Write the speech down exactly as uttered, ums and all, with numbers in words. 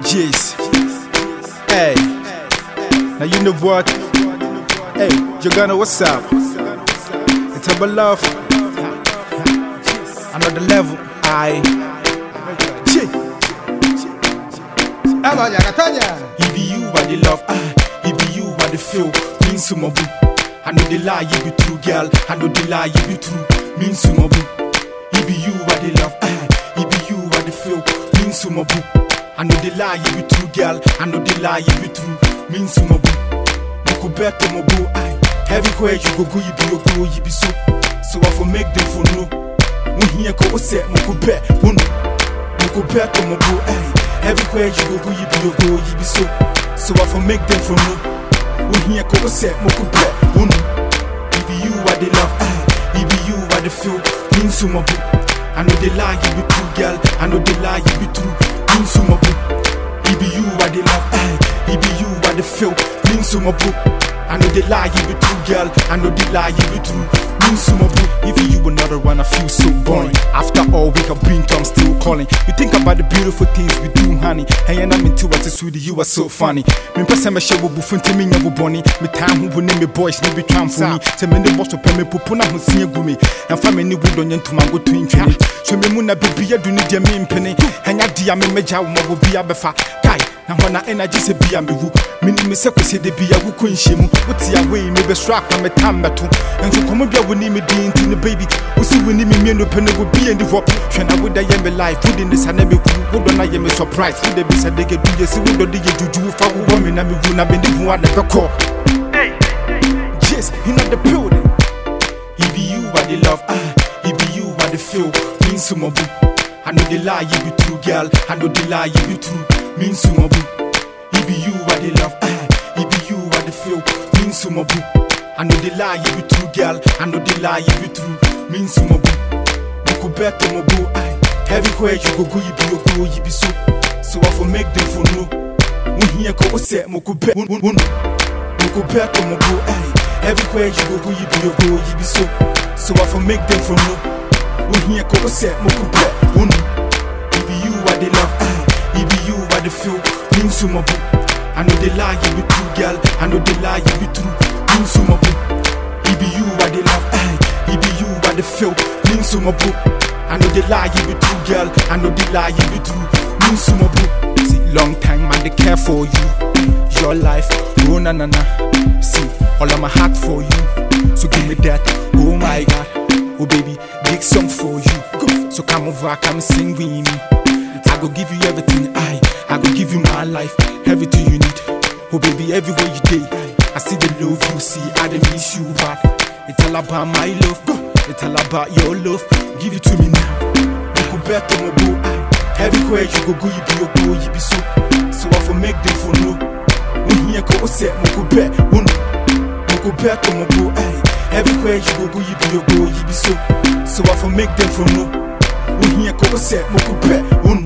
Jeez. Hey. Now you know what? Hey, Jagana, what's up? It's about love. Another level. I. He be you by the love, ah. He be you by the feel. Means to my boo. I know the lie, you be true, girl. I know the lie, you be true. Means to my boo. He be you by the love, ah. He be you by the feel. Means to my boo. I know the lie, you be true, girl. I know the lie, you be true. Means to my boo. Moko better my boo, I. Everywhere you go, go, you be your go, you be so. So I for make them for no. When he go set, moko bet, one. Moko better my boo, I. Everywhere you go, go, you be your go, you be so. So I for make them for no. When he go set, moko bet, one. He be you what they love, I. He be you what they feel. Means to my boo. I know the lie, you be true, girl. I know the lie, you be true. Means to my boo. He be you what they love, I. He be you what they feel. Means to my boo. I know the lie, you be true, girl. I know the lie, you be true. Means to my boo. If you another one, I feel so boring. After all we have been to, I'm still calling. You think about the beautiful things we do, honey. Hey, and I'm into what is sweetie, you are so funny. Me person me show bu funti me nyabu boni. Me time who name me boys ni be tram for me. Say me the boss to pay me pupuna hu see gumi. And family ni wood on to my go to intwini. So me muna baby ya do need ya me penny. Hanya dia me meja wo mo bi abefa. Kai, na wana energy se bi am wu. Me ni me se kwese de bi ya wo kunhyimu. Woti away me be strike na me tam beto. Enso komo bia woni me din ti the baby. Usi woni me me no penny go be in the vop. Hwen I would die me life. Food in this and me ku. Wo do na ye me surprise. Food de bi se de ge do ye si wo do de ye juju fa wo me na me wu na be ndi hu ade beko. Hey. Yes, he not the building. He be you by the love, ah. He be you by the feel. Means to my boo. I know the lie, you be true, girl. I know the lie, you be true. Means to my boo. He be you by the love, ah. He be you by the feel. Means to my boo. I know the lie, you be true, girl. I know the lie, you be true. Means to my boo. Moko better my boo, I. Everywhere you go, go, you be your go, you be so. So I for make them for no. When he go set, moko better, moko better my boo, I. Everywhere you go, go, you be your go, you be so. So I for make them for no. When he go set, moko better, he be you what they love, I. He be you what they feel. Means to my boo. I know the lie, you be true, girl. I know the lie, you be true. Means to my boo. He be you what they love, I. He be you what they feel. Means to my boo. I know the lie, you be true, girl. I know the lie, you be true. Means to my boo. See, long time man, they care for you. Your life, oh na na na. See, all of my heart for you. So give me that, oh my God. Oh baby, big song for you. So come over, come sing with me. I go give you everything, I. I go give you my life, everything you need. Oh baby, everywhere you day, I see the love you see. I don't miss you, but it's all about my love. It's all about your love. Give it to me now. You go back to my boo, I. Everywhere you go, go, you be your go, you be so. So I for make them for no. When he go set, moko bet, one. Moko bet to my boo, I. Everywhere you go, go, you be your go, you be so. So I for make them for no. When he go set, moko bet, one.